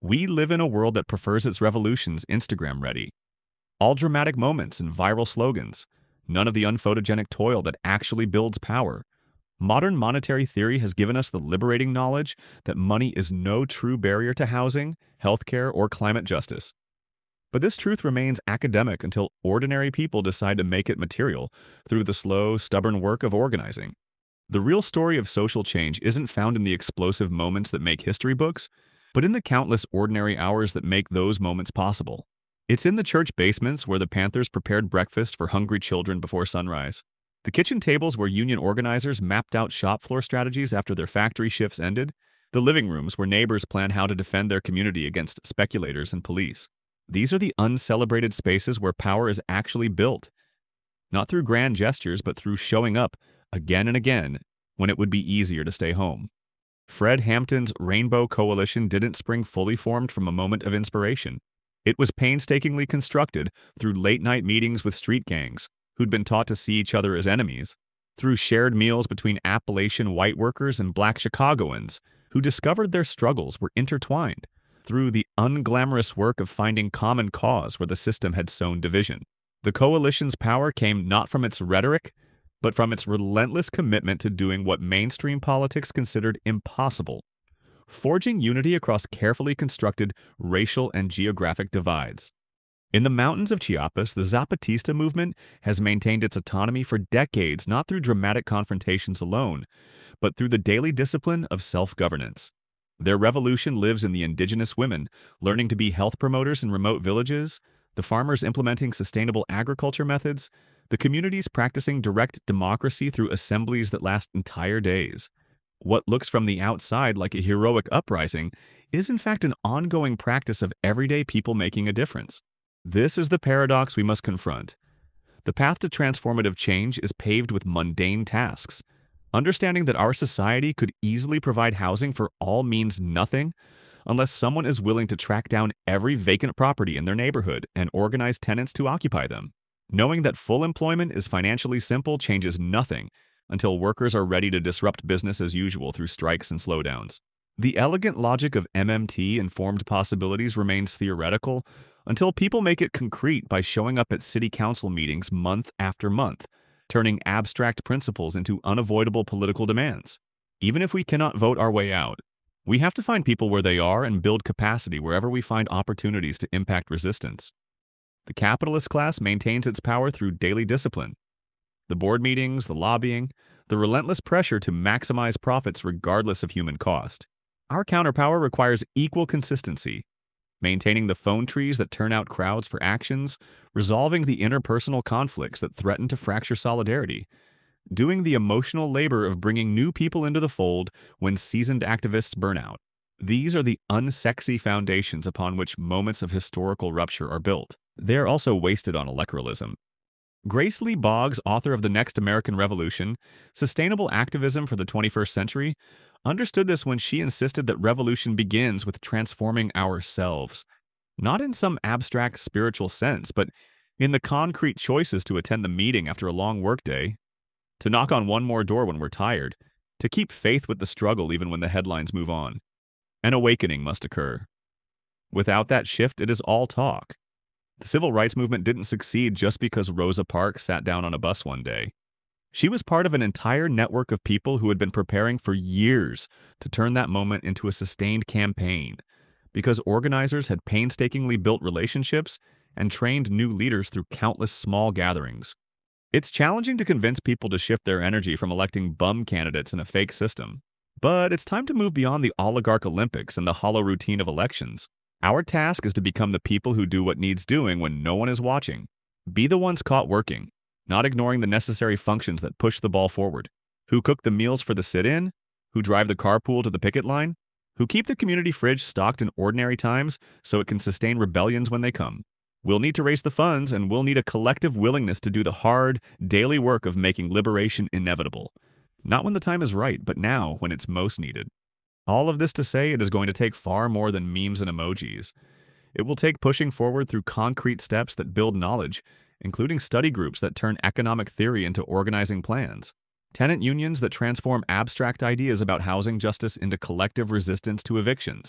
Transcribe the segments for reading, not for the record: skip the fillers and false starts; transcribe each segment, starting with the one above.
We live in a world that prefers its revolutions Instagram ready. All dramatic moments and viral slogans. None of the unphotogenic toil that actually builds power. Modern monetary theory has given us the liberating knowledge that money is no true barrier to housing, healthcare, or climate justice. But this truth remains academic until ordinary people decide to make it material through the slow, stubborn work of organizing. The real story of social change isn't found in the explosive moments that make history books, but in the countless ordinary hours that make those moments possible. It's in the church basements where the Panthers prepared breakfast for hungry children before sunrise. The kitchen tables where union organizers mapped out shop floor strategies after their factory shifts ended. The living rooms where neighbors plan how to defend their community against speculators and police. These are the uncelebrated spaces where power is actually built, not through grand gestures, but through showing up again and again when it would be easier to stay home. Fred Hampton's Rainbow Coalition didn't spring fully formed from a moment of inspiration. It was painstakingly constructed through late-night meetings with street gangs, who'd been taught to see each other as enemies, through shared meals between Appalachian white workers and Black Chicagoans, who discovered their struggles were intertwined, through the unglamorous work of finding common cause where the system had sown division. The coalition's power came not from its rhetoric, but from its relentless commitment to doing what mainstream politics considered impossible, forging unity across carefully constructed racial and geographic divides. In the mountains of Chiapas, the Zapatista movement has maintained its autonomy for decades, not through dramatic confrontations alone, but through the daily discipline of self-governance. Their revolution lives in the indigenous women learning to be health promoters in remote villages, the farmers implementing sustainable agriculture methods, the communities practicing direct democracy through assemblies that last entire days. What looks from the outside like a heroic uprising is in fact an ongoing practice of everyday people making a difference. This is the paradox we must confront. The path to transformative change is paved with mundane tasks. Understanding that our society could easily provide housing for all means nothing unless someone is willing to track down every vacant property in their neighborhood and organize tenants to occupy them. Knowing that full employment is financially simple changes nothing until workers are ready to disrupt business as usual through strikes and slowdowns. The elegant logic of MMT-informed possibilities remains theoretical until people make it concrete by showing up at city council meetings month after month, turning abstract principles into unavoidable political demands. Even if we cannot vote our way out, we have to find people where they are and build capacity wherever we find opportunities to impact resistance. The capitalist class maintains its power through daily discipline. The board meetings, the lobbying, the relentless pressure to maximize profits regardless of human cost. Our counterpower requires equal consistency, maintaining the phone trees that turn out crowds for actions, resolving the interpersonal conflicts that threaten to fracture solidarity, doing the emotional labor of bringing new people into the fold when seasoned activists burn out. These are the unsexy foundations upon which moments of historical rupture are built. They are also wasted on electoralism. Grace Lee Boggs, author of The Next American Revolution, Sustainable Activism for the 21st Century, understood this when she insisted that revolution begins with transforming ourselves, not in some abstract spiritual sense, but in the concrete choices to attend the meeting after a long workday, to knock on one more door when we're tired, to keep faith with the struggle even when the headlines move on. An awakening must occur. Without that shift, it is all talk. The civil rights movement didn't succeed just because Rosa Parks sat down on a bus one day. She was part of an entire network of people who had been preparing for years to turn that moment into a sustained campaign, because organizers had painstakingly built relationships and trained new leaders through countless small gatherings. It's challenging to convince people to shift their energy from electing bum candidates in a fake system, but it's time to move beyond the oligarch Olympics and the hollow routine of elections. Our task is to become the people who do what needs doing when no one is watching. Be the ones caught working, not ignoring the necessary functions that push the ball forward. Who cook the meals for the sit-in? Who drive the carpool to the picket line? Who keep the community fridge stocked in ordinary times so it can sustain rebellions when they come? We'll need to raise the funds, and we'll need a collective willingness to do the hard, daily work of making liberation inevitable. Not when the time is right, but now when it's most needed. All of this to say it is going to take far more than memes and emojis. It will take pushing forward through concrete steps that build knowledge, including study groups that turn economic theory into organizing plans, tenant unions that transform abstract ideas about housing justice into collective resistance to evictions,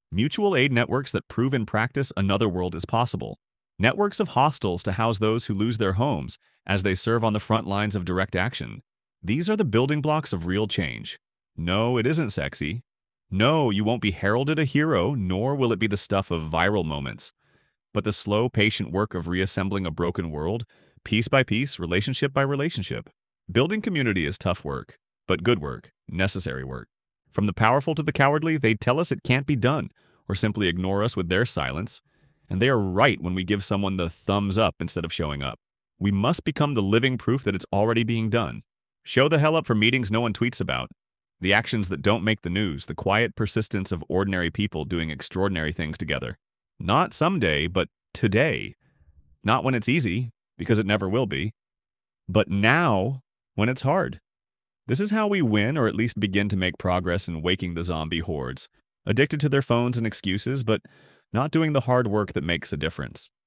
Mutual aid networks that prove in practice another world is possible. Networks of hostels to house those who lose their homes as they serve on the front lines of direct action. These are the building blocks of real change. No, it isn't sexy. No, you won't be heralded a hero, nor will it be the stuff of viral moments. But the slow, patient work of reassembling a broken world, piece by piece, relationship by relationship. Building community is tough work, but good work, necessary work. From the powerful to the cowardly, they tell us it can't be done, or simply ignore us with their silence. And they are right when we give someone the thumbs up instead of showing up. We must become the living proof that it's already being done. Show the hell up for meetings no one tweets about. The actions that don't make the news, the quiet persistence of ordinary people doing extraordinary things together. Not someday, but today. Not when it's easy, because it never will be. But now, when it's hard. This is how we win, or at least begin to make progress in waking the zombie hordes. Addicted to their phones and excuses, but not doing the hard work that makes a difference.